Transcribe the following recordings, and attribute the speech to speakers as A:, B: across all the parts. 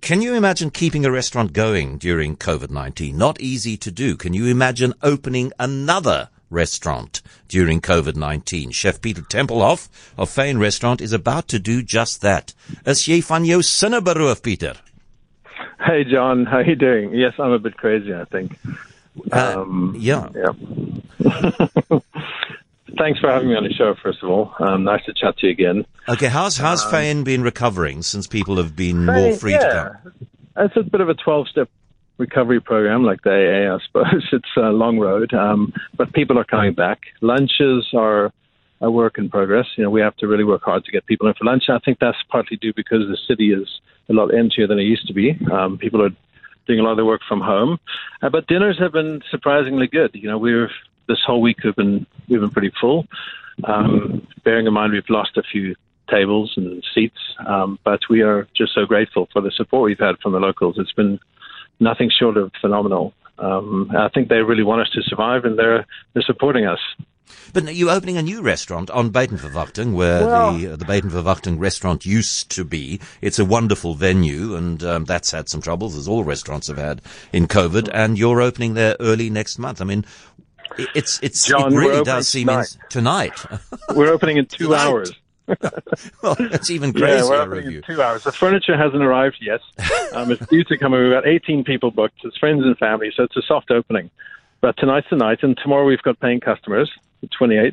A: Can you imagine keeping a restaurant going during COVID-19? Not easy to do. Can you imagine opening another restaurant during COVID-19? Chef Peter Tempelhoff of Fane Restaurant is about to do just that. Is jy van jou sinne beroof, Peter?
B: Hey, John. How you doing? Yes, I'm a bit crazy, I think.
A: Yeah.
B: Thanks for having me on the show, first of all. Nice to chat to you again.
A: Okay, how's Fane been recovering since people have been more free to come?
B: It's a bit of a 12-step recovery program, like the AA, I suppose. It's a long road, but people are coming back. Lunches are a work in progress. You know, we have to really work hard to get people in for lunch. I think that's partly due because the city is a lot emptier than it used to be. People are doing a lot of their work from home, but dinners have been surprisingly good. You know, this whole week we've been pretty full. Bearing in mind we've lost a few tables and seats, but we are just so grateful for the support we've had from the locals. It's been nothing short of phenomenal. I think they really want us to survive, and they're supporting us.
A: But you're opening a new restaurant on Buitenverwachting, where the Buitenverwachting restaurant used to be. It's a wonderful venue, and that's had some troubles, as all restaurants have had in COVID. And you're opening there early next month. I mean,
B: John,
A: it really does seem tonight.
B: We're opening in 2 hours.
A: Well, that's even crazier.
B: Yeah, we're opening in 2 hours. The furniture hasn't arrived yet. It's due to come in. We've got 18 people booked. It's friends and family, so it's a soft opening. But tonight's the night, and tomorrow we've got paying customers, the 28th.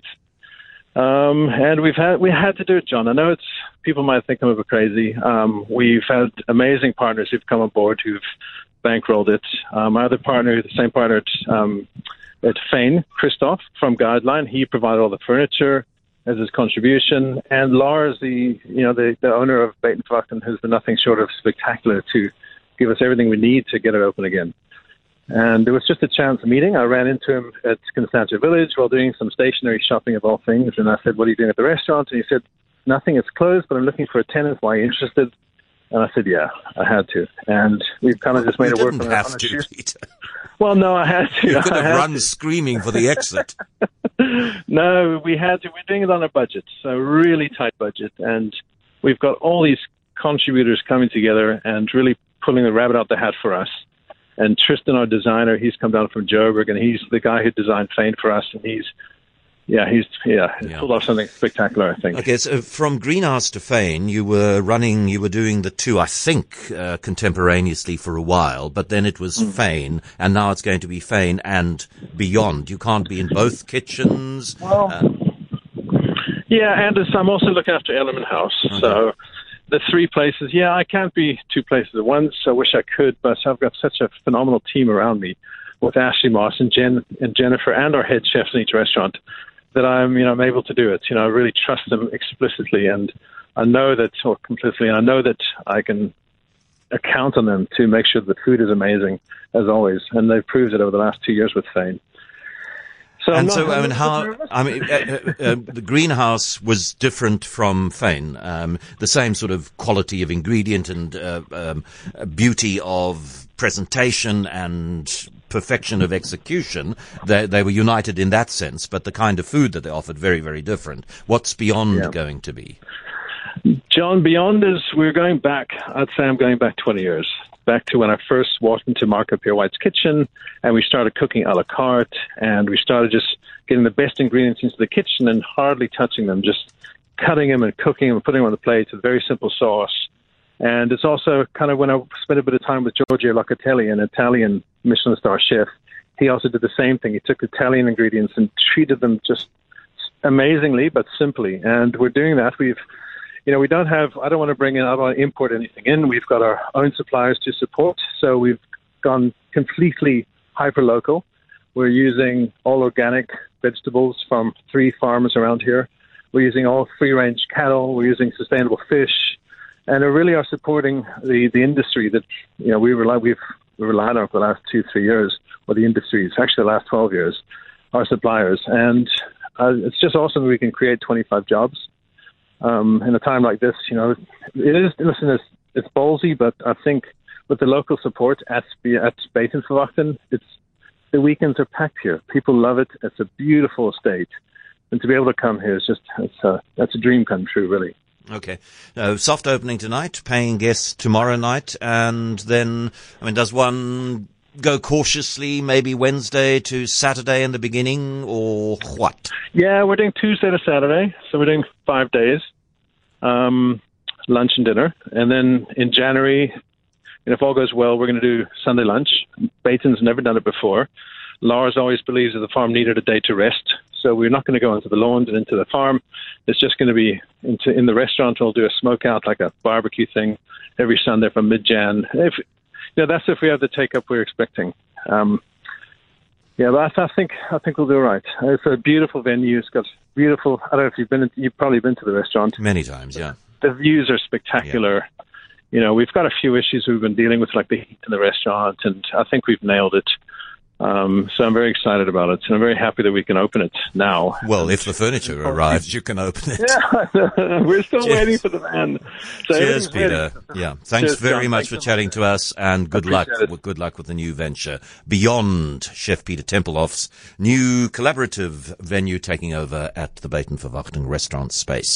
B: And we had to do it, John. I know people might think I'm a bit crazy. We've had amazing partners who've come on board who've bankrolled it. My other partner, the same partner at Fane, Christoph from Guideline, he provided all the furniture as his contribution. And Lars, the owner of Buitenverwachting, has been nothing short of spectacular to give us everything we need to get it open again. And it was just a chance meeting. I ran into him at Constantia Village while doing some stationery shopping of all things. And I said, "What are you doing at the restaurant?" And he said, "Nothing, it's closed, but I'm looking for a tenant. Why are you interested?" And I said, "Yeah, I had to." And we've kind of just made it work.
A: Didn't have to, Peter.
B: Well, no, I had to.
A: You could have run screaming for the exit.
B: No, we had to. We're doing it on a budget, so really tight budget. And we've got all these contributors coming together and really pulling the rabbit out the hat for us. And Tristan, our designer, he's come down from Joburg, and he's the guy who designed Fane for us. And he's pulled off something spectacular, I think.
A: Okay, so from Greenhouse to Fane, you were doing the two, I think, contemporaneously for a while, but then it was Fane, and now it's going to be Fane and beyond. You can't be in both kitchens.
B: Well, and I'm also looking after Element House, so the three places. Yeah, I can't be two places at once. I wish I could, but I've got such a phenomenal team around me with Ashley Moss and Jen and Jennifer and our head chefs in each restaurant that I'm able to do it. I really trust them explicitly, and I know that I can count on them to make sure the food is amazing as always, and they've proved it over the last 2 years with Fane.
A: The greenhouse was different from Fane. The same sort of quality of ingredient and beauty of presentation and perfection of execution. They were united in that sense, but the kind of food that they offered, very, very different. What's beyond going to be?
B: John, beyond is we're going back. I'd say I'm going back 20 years. Back to when I first walked into Marco Pierre White's kitchen, and we started cooking a la carte, and we started just getting the best ingredients into the kitchen and hardly touching them, just cutting them and cooking them and putting them on the plate with very simple sauce. And it's also kind of when I spent a bit of time with Giorgio Locatelli, an Italian Michelin star chef. He also did the same thing. He took Italian ingredients and treated them just amazingly, but simply. And we're doing that. I don't want to import anything in. We've got our own suppliers to support. So we've gone completely hyper-local. We're using all organic vegetables from 3 farms around here. We're using all free-range cattle. We're using sustainable fish. And we really are supporting the industry that, we've relied on for the last 2-3 years, or the industry, it's actually the last 12 years, our suppliers. And it's just awesome that we can create 25 jobs. In a time like this, it's ballsy, but I think with the local support at Buitenverwachting, the weekends are packed here. People love it. It's a beautiful estate, and to be able to come here is that's a dream come true, really.
A: Okay. Soft opening tonight, paying guests tomorrow night, and then, does one go cautiously, maybe Wednesday to Saturday in the beginning, or what?
B: Yeah, we're doing Tuesday to Saturday, so we're doing 5 days, lunch and dinner. And then in January, and if all goes well, we're going to do Sunday lunch. Baton's never done it before. Lars always believes that the farm needed a day to rest, so we're not going to go into the lawns and into the farm. It's just going to be in the restaurant. We'll do a smoke out, like a barbecue thing, every Sunday from mid-Jan. That's if we have the take-up we're expecting. But I think we'll do all right. It's a beautiful venue. It's got beautiful. I don't know if you've probably been to the restaurant
A: many times. Yeah,
B: the views are spectacular. Yeah. We've got a few issues we've been dealing with, like the heat in the restaurant, and I think we've nailed it. So I'm very excited about it, and I'm very happy that we can open it now.
A: Well, if the furniture arrives, you can open it.
B: Yeah, we're still waiting for the van. So
A: cheers, Peter. Yeah, thanks very much for chatting to us, and good luck. Good luck with the new venture beyond Chef Peter Tempelhoff's new collaborative venue taking over at the Baton Verwachting restaurant space.